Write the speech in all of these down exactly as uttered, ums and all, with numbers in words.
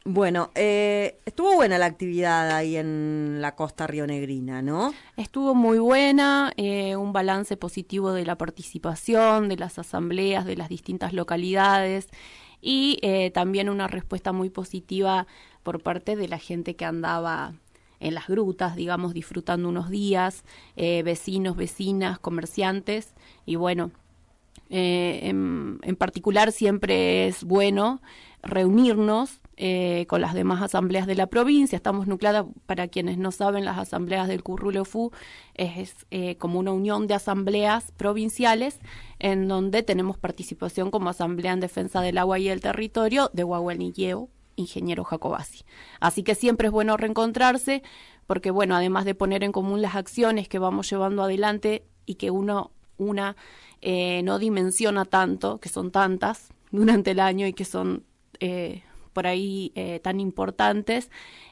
Bueno, eh, estuvo buena la actividad ahí en la costa rionegrina, ¿no? Estuvo muy buena, eh, un balance positivo de la participación, de las asambleas, de las distintas localidades y eh, también una respuesta muy positiva por parte de la gente que andaba en las grutas, digamos, disfrutando unos días, eh, vecinos, vecinas, comerciantes y bueno, eh, en, en particular siempre es bueno reunirnos eh, con las demás asambleas de la provincia. Estamos nucleadas, para quienes no saben, las asambleas del Curruleufú es, es eh, como una unión de asambleas provinciales en donde tenemos participación como Asamblea en Defensa del Agua y el Territorio de Huahuanilleo, ingeniero Jacobasi. Así que siempre es bueno reencontrarse porque, bueno, además de poner en común las acciones que vamos llevando adelante y que uno una eh, no dimensiona tanto, que son tantas durante el año y que son eh, por ahí eh, tan importantes,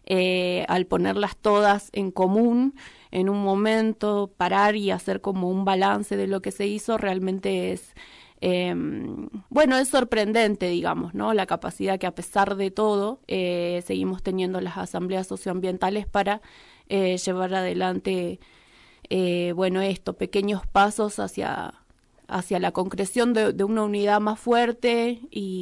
eh, al ponerlas todas en común en un momento, parar y hacer como un balance de lo que se hizo, realmente es Eh, bueno, es sorprendente, digamos, ¿no? La capacidad que a pesar de todo eh, seguimos teniendo las asambleas socioambientales para eh, llevar adelante, eh, bueno, esto, pequeños pasos hacia, hacia la concreción de, de una unidad más fuerte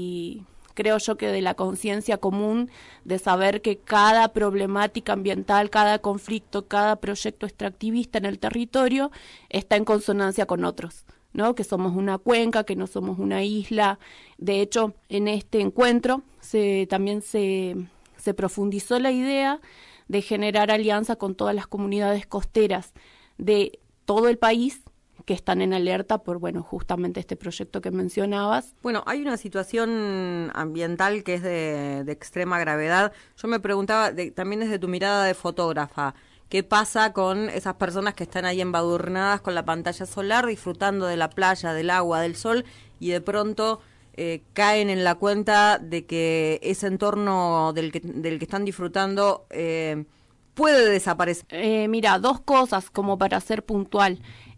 y creo yo que de la conciencia común de saber que cada problemática ambiental, cada conflicto, cada proyecto extractivista en el territorio está en consonancia con otros, ¿no? Que somos una cuenca, que no somos una isla. De hecho, en este encuentro se, también se, se profundizó la idea de generar alianza con todas las comunidades costeras de todo el país que están en alerta por, bueno, justamente este proyecto que mencionabas. Bueno, hay una situación ambiental que es de, de extrema gravedad. Yo me preguntaba, de, también desde tu mirada de fotógrafa, ¿qué pasa con esas personas que están ahí embadurnadas con la pantalla solar, disfrutando de la playa, del agua, del sol, y de pronto eh, caen en la cuenta de que ese entorno del que, del que están disfrutando eh, puede desaparecer? Eh, mira, dos cosas como para ser puntual.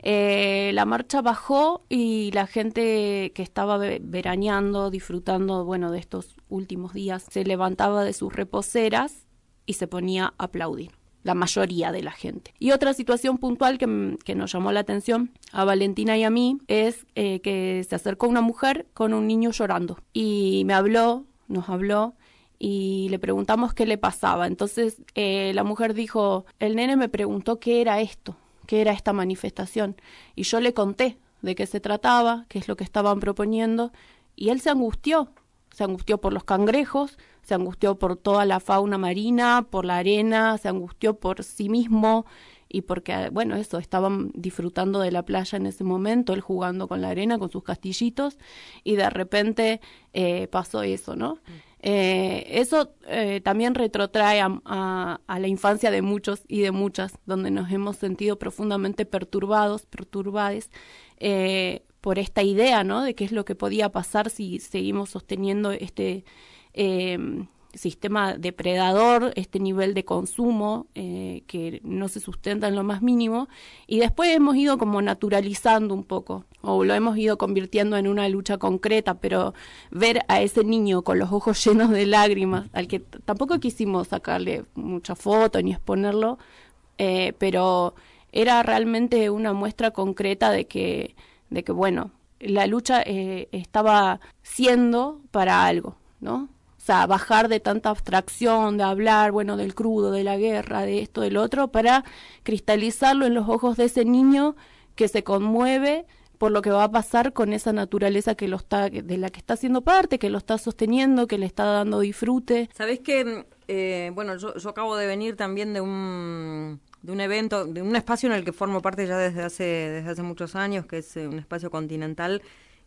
Eh, la marcha bajó y la gente que estaba ve- veraneando, disfrutando, bueno, de estos últimos días, se levantaba de sus reposeras y se ponía a aplaudir. La mayoría de la gente. Y otra situación puntual que, que nos llamó la atención a Valentina y a mí es eh, que se acercó una mujer con un niño llorando y me habló, nos habló y le preguntamos qué le pasaba. Entonces eh, la mujer dijo, el nene me preguntó qué era esto, qué era esta manifestación y yo le conté de qué se trataba, qué es lo que estaban proponiendo y él se angustió. Se angustió por los cangrejos, se angustió por toda la fauna marina, por la arena, se angustió por sí mismo y porque, bueno, eso, estaban disfrutando de la playa en ese momento, él jugando con la arena, con sus castillitos, y de repente eh, pasó eso, ¿no? Mm. Eh, eso eh, también retrotrae a, a, a la infancia de muchos y de muchas, donde nos hemos sentido profundamente perturbados, perturbades, eh, por esta idea, ¿no? De qué es lo que podía pasar si seguimos sosteniendo este eh, sistema depredador, este nivel de consumo eh, que no se sustenta en lo más mínimo, y después hemos ido como naturalizando un poco, o lo hemos ido convirtiendo en una lucha concreta, pero ver a ese niño con los ojos llenos de lágrimas, al que t- tampoco quisimos sacarle mucha foto ni exponerlo, eh, pero era realmente una muestra concreta de que de que, bueno, la lucha eh, estaba siendo para algo, ¿no? O sea, bajar de tanta abstracción, de hablar, bueno, del crudo, de la guerra, de esto, del otro, para cristalizarlo en los ojos de ese niño que se conmueve por lo que va a pasar con esa naturaleza que lo está, de la que está siendo parte, que lo está sosteniendo, que le está dando disfrute. ¿Sabés que eh, bueno, yo, yo acabo de venir también de un... de un evento, de un espacio en el que formo parte ya desde hace desde hace muchos años, que es eh, un espacio continental,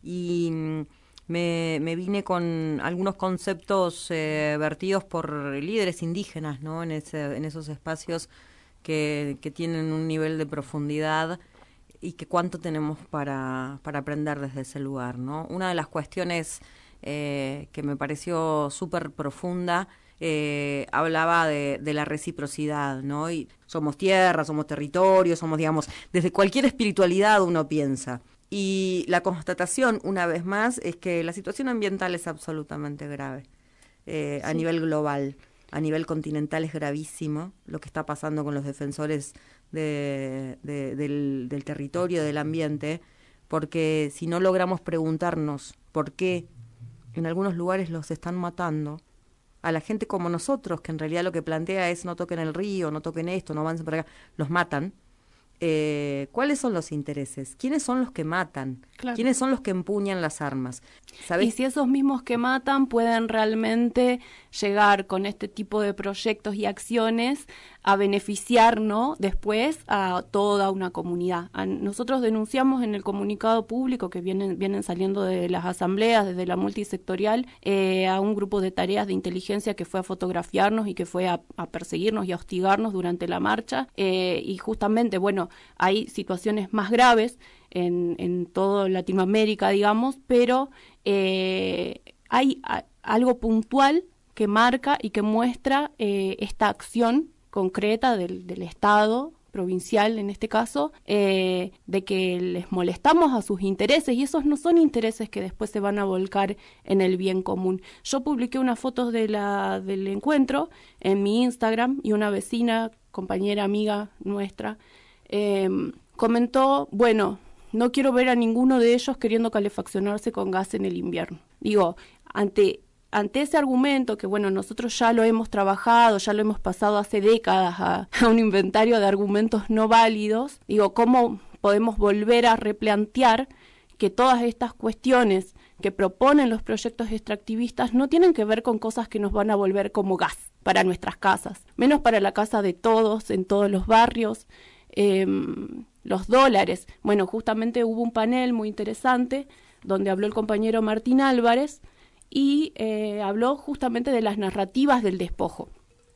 y mm, me, me vine con algunos conceptos eh, vertidos por líderes indígenas, ¿no? En ese, en esos espacios que, que tienen un nivel de profundidad y que cuánto tenemos para, para aprender desde ese lugar, ¿no? Una de las cuestiones eh, que me pareció súper profunda Eh, hablaba de, de la reciprocidad, ¿no? Y somos tierra, somos territorio, somos, digamos, desde cualquier espiritualidad uno piensa. Y la constatación, una vez más, es que la situación ambiental es absolutamente grave. eh, a sí. nivel global. A nivel continental es gravísimo lo que está pasando con los defensores de, de, del, del territorio, del ambiente, porque si no logramos preguntarnos por qué en algunos lugares los están matando, a la gente como nosotros, que en realidad lo que plantea es no toquen el río, no toquen esto, no avancen por acá, los matan. Eh, ¿Cuáles son los intereses? ¿Quiénes son los que matan? Claro. ¿Quiénes son los que empuñan las armas? ¿Sabés? Y si esos mismos que matan pueden realmente llegar con este tipo de proyectos y acciones a beneficiarnos después a toda una comunidad. A nosotros denunciamos en el comunicado público que vienen, vienen saliendo de las asambleas, desde la multisectorial, eh, a un grupo de tareas de inteligencia que fue a fotografiarnos y que fue a, a perseguirnos y a hostigarnos durante la marcha. Eh, y justamente, bueno, hay situaciones más graves en, en toda Latinoamérica, digamos, pero eh, hay a, algo puntual que marca y que muestra eh, esta acción concreta del, del Estado provincial, en este caso, eh, de que les molestamos a sus intereses, y esos no son intereses que después se van a volcar en el bien común. Yo publiqué unas fotos de la, del encuentro en mi Instagram, y una vecina, compañera, amiga nuestra, eh, comentó, bueno, no quiero ver a ninguno de ellos queriendo calefaccionarse con gas en el invierno. Digo, ante ante ese argumento, que bueno, nosotros ya lo hemos trabajado, ya lo hemos pasado hace décadas a, a un inventario de argumentos no válidos, digo, ¿cómo podemos volver a replantear que todas estas cuestiones que proponen los proyectos extractivistas no tienen que ver con cosas que nos van a volver como gas para nuestras casas, menos para la casa de todos, en todos los barrios? Eh, los dólares, bueno, justamente hubo un panel muy interesante donde habló el compañero Martín Álvarez, y eh, habló justamente de las narrativas del despojo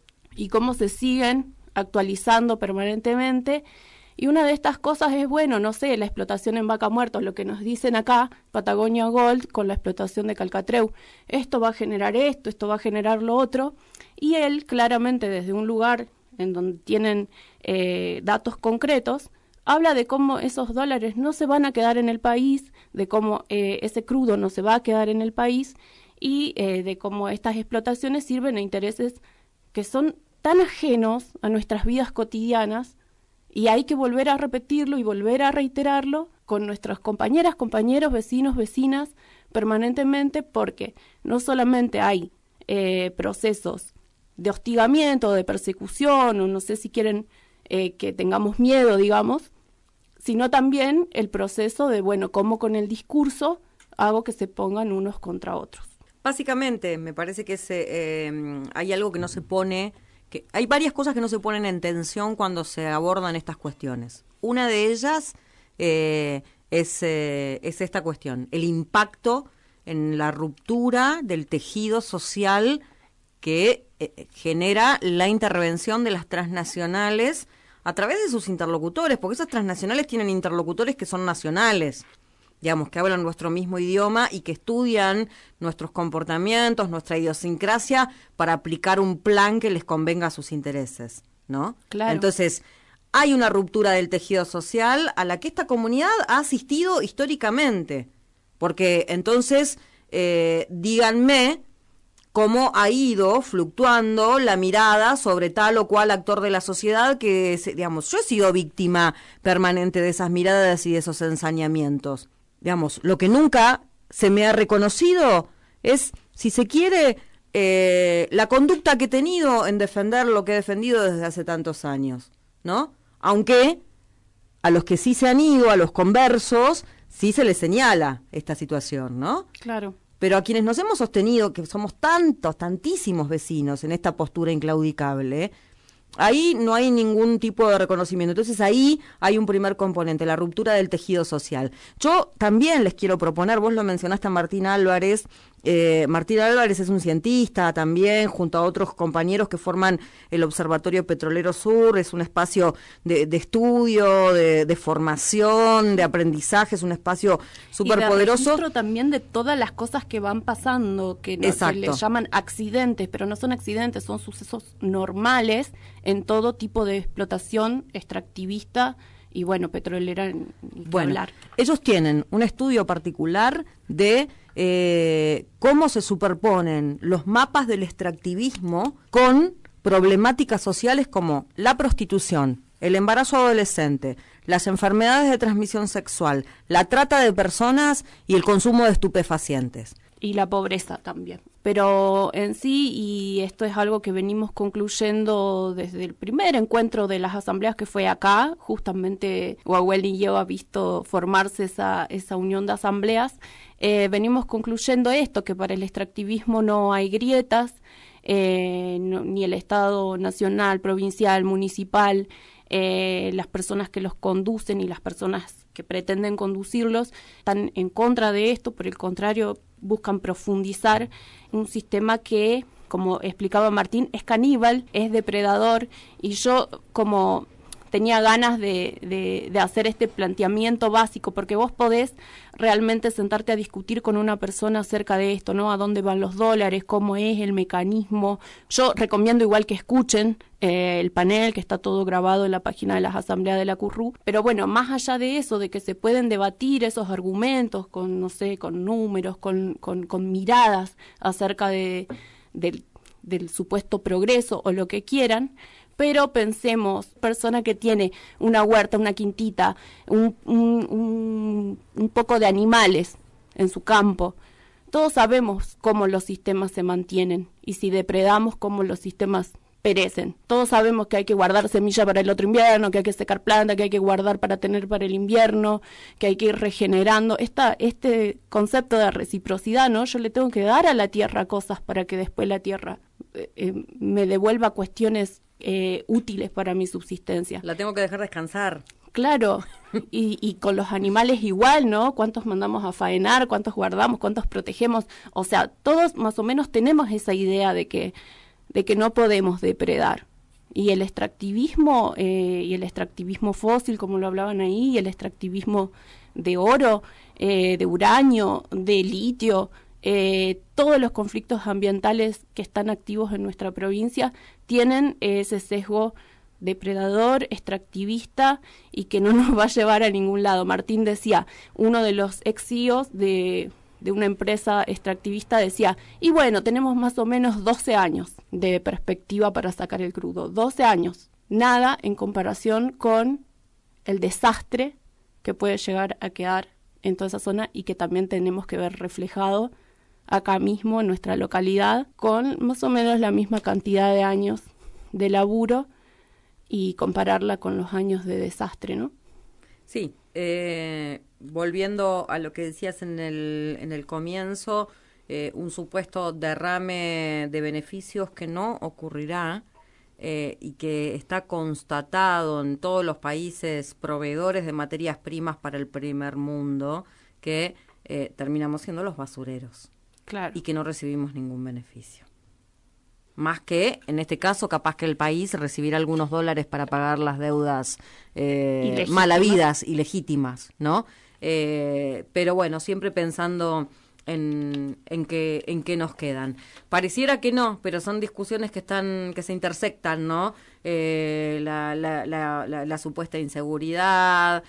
y cómo se siguen actualizando permanentemente. Y una de estas cosas es, bueno, no sé, la explotación en Vaca Muerta, lo que nos dicen acá, Patagonia Gold, con la explotación de Calcatreu. Esto va a generar esto, esto va a generar lo otro. Y él, claramente, desde un lugar en donde tienen eh, datos concretos, habla de cómo esos dólares no se van a quedar en el país, de cómo eh, ese crudo no se va a quedar en el país, y eh, de cómo estas explotaciones sirven a intereses que son tan ajenos a nuestras vidas cotidianas, y hay que volver a repetirlo y volver a reiterarlo con nuestras compañeras, compañeros, vecinos, vecinas, permanentemente, porque no solamente hay eh, procesos de hostigamiento, de persecución, o no sé si quieren eh, que tengamos miedo, digamos, sino también el proceso de, bueno, cómo con el discurso hago que se pongan unos contra otros. Básicamente, me parece que se, eh, hay algo que no se pone, que hay varias cosas que no se ponen en tensión cuando se abordan estas cuestiones. Una de ellas eh, es, eh, es esta cuestión, el impacto en la ruptura del tejido social que eh, genera la intervención de las transnacionales a través de sus interlocutores, porque esas transnacionales tienen interlocutores que son nacionales, digamos, que hablan nuestro mismo idioma y que estudian nuestros comportamientos, nuestra idiosincrasia, para aplicar un plan que les convenga a sus intereses, ¿no? Claro. Entonces, hay una ruptura del tejido social a la que esta comunidad ha asistido históricamente, porque entonces, eh, díganme cómo ha ido fluctuando la mirada sobre tal o cual actor de la sociedad que, digamos, yo he sido víctima permanente de esas miradas y de esos ensañamientos. Digamos, lo que nunca se me ha reconocido es, si se quiere, eh, la conducta que he tenido en defender lo que he defendido desde hace tantos años, ¿no? Aunque a los que sí se han ido, a los conversos, sí se les señala esta situación, ¿no? Claro. Pero a quienes nos hemos sostenido, que somos tantos, tantísimos vecinos en esta postura inclaudicable, ahí no hay ningún tipo de reconocimiento. Entonces ahí hay un primer componente, la ruptura del tejido social. Yo también les quiero proponer, vos lo mencionaste a Martín Álvarez, eh, Martín Álvarez es un cientista también, junto a otros compañeros que forman el Observatorio Petrolero Sur, es un espacio de, de estudio, de, de formación, de aprendizaje, es un espacio súper poderoso. Y de registro también de todas las cosas que van pasando, que, no, que le llaman accidentes, pero no son accidentes, son sucesos normales en todo tipo de explotación extractivista y, bueno, petrolera. Bueno, hablar. Ellos tienen un estudio particular de eh, cómo se superponen los mapas del extractivismo con problemáticas sociales como la prostitución, el embarazo adolescente, las enfermedades de transmisión sexual, la trata de personas y el consumo de estupefacientes. Y la pobreza también. Pero en sí, y esto es algo que venimos concluyendo desde el primer encuentro de las asambleas que fue acá, justamente Wahuel ha visto formarse esa, esa unión de asambleas, eh, venimos concluyendo esto, que para el extractivismo no hay grietas, eh, no, ni el Estado nacional, provincial, municipal, eh, las personas que los conducen y las personas que pretenden conducirlos están en contra de esto, por el contrario, buscan profundizar un sistema que, como explicaba Martín, es caníbal, es depredador, y yo como tenía ganas de, de, de hacer este planteamiento básico, porque vos podés realmente sentarte a discutir con una persona acerca de esto, ¿no? A dónde van los dólares, cómo es el mecanismo. Yo recomiendo igual que escuchen eh, el panel, que está todo grabado en la página de las asambleas de la C U R U. Pero bueno, más allá de eso, de que se pueden debatir esos argumentos con, no sé, con números, con, con, con miradas acerca de, del, del supuesto progreso o lo que quieran, pero pensemos, persona que tiene una huerta, una quintita, un, un, un, un poco de animales en su campo, todos sabemos cómo los sistemas se mantienen y si depredamos cómo los sistemas perecen. Todos sabemos que hay que guardar semilla para el otro invierno, que hay que secar planta, que hay que guardar para tener para el invierno, que hay que ir regenerando. Esta, este concepto de reciprocidad, ¿no? Yo le tengo que dar a la tierra cosas para que después la tierra eh, eh, me devuelva cuestiones Eh, útiles para mi subsistencia. La tengo que dejar descansar. Claro, y, y con los animales igual, ¿no? ¿Cuántos mandamos a faenar? ¿Cuántos guardamos? ¿Cuántos protegemos? O sea, todos más o menos tenemos esa idea de que, de que no podemos depredar. Y el extractivismo, eh, y el extractivismo fósil, como lo hablaban ahí, y el extractivismo de oro, eh, de uranio, de litio, Eh, todos los conflictos ambientales que están activos en nuestra provincia tienen ese sesgo depredador, extractivista y que no nos va a llevar a ningún lado. Martín decía, uno de los ex C E Os de, de una empresa extractivista decía, y bueno, tenemos más o menos doce años de perspectiva para sacar el crudo, doce años, nada en comparación con el desastre que puede llegar a quedar en toda esa zona y que también tenemos que ver reflejado acá mismo en nuestra localidad, con más o menos la misma cantidad de años de laburo y compararla con los años de desastre, ¿no? Sí, eh, volviendo a lo que decías en el, en el comienzo, eh, un supuesto derrame de beneficios que no ocurrirá eh, y que está constatado en todos los países proveedores de materias primas para el primer mundo, que eh, terminamos siendo los basureros. Claro. Y que no recibimos ningún beneficio. Más que, en este caso, capaz que el país recibirá algunos dólares para pagar las deudas eh, malavidas y legítimas, ¿no? Eh, pero bueno, siempre pensando en, en qué en qué nos quedan. Pareciera que no, pero son discusiones que están que se intersectan, ¿no? Eh, la, la, la, la, la supuesta inseguridad,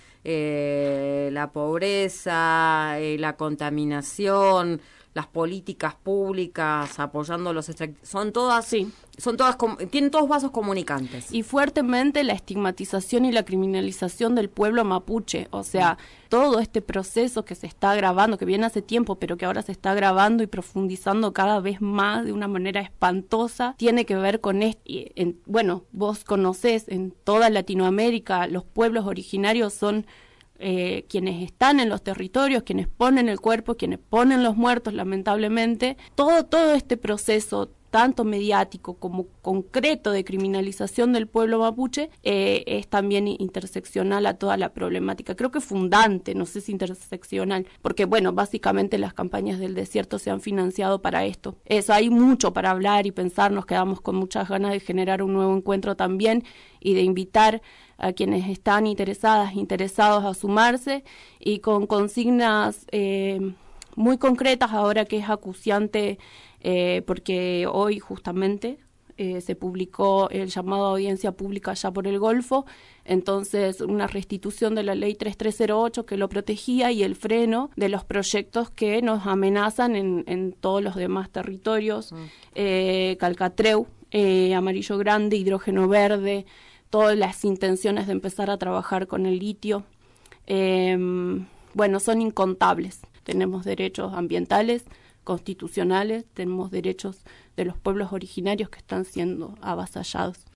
eh, la pobreza, eh, la contaminación, las políticas públicas apoyando los extractivos, son todas, sí. son todas, tienen todos vasos comunicantes. Y fuertemente la estigmatización y la criminalización del pueblo mapuche, o sea, sí. Todo este proceso que se está agravando, que viene hace tiempo, pero que ahora se está agravando y profundizando cada vez más de una manera espantosa, tiene que ver con esto. En, bueno, vos conocés, en toda Latinoamérica, los pueblos originarios son Eh, quienes están en los territorios, quienes ponen el cuerpo, quienes ponen los muertos, lamentablemente. Todo, todo este proceso, tanto mediático como concreto de criminalización del pueblo mapuche, eh, es también interseccional a toda la problemática. Creo que fundante, no sé si interseccional, porque bueno, básicamente las campañas del desierto se han financiado para esto. Eso, hay mucho para hablar y pensar, nos quedamos con muchas ganas de generar un nuevo encuentro también y de invitar a quienes están interesadas, interesados a sumarse y con consignas eh, muy concretas ahora que es acuciante, eh, porque hoy justamente eh, se publicó el llamado a audiencia pública allá por el Golfo, entonces una restitución de la ley tres tres cero ocho que lo protegía y el freno de los proyectos que nos amenazan en, en todos los demás territorios, mm. eh, Calcatreu, eh, Amarillo Grande, Hidrógeno Verde, todas las intenciones de empezar a trabajar con el litio, eh, bueno, son incontables. Tenemos derechos ambientales, constitucionales, tenemos derechos de los pueblos originarios que están siendo avasallados.